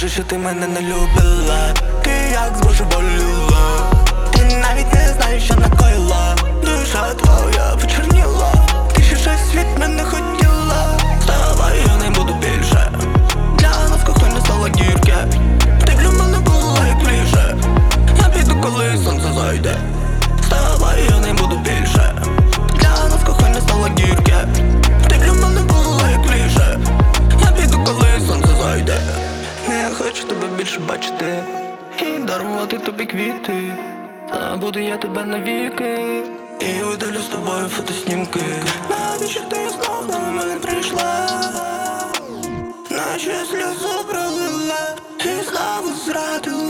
скажеш, що ти мене не любила. Ти як збожеволіла, ти навіть не знаєш, що накоїла. Душа твоя почерніла, ти ще щось від мене хотіла. Вставай, я не буду більше, для нас кохання стало гірке. Ти для мене була як ліже, я піду, коли сонце зайде. Вставай, я не буду більше, для нас кохання стало гірке. Ти для мене була як ліже, я піду, коли сонце зайде. Не хочу тебе більше бачити і дарувати тобі квіти. Забуду я тебе навіки і видалю з тобою фотоснімки. Навіщо ти знов до мене прийшла, наче сльозу пролила і знову зрадила.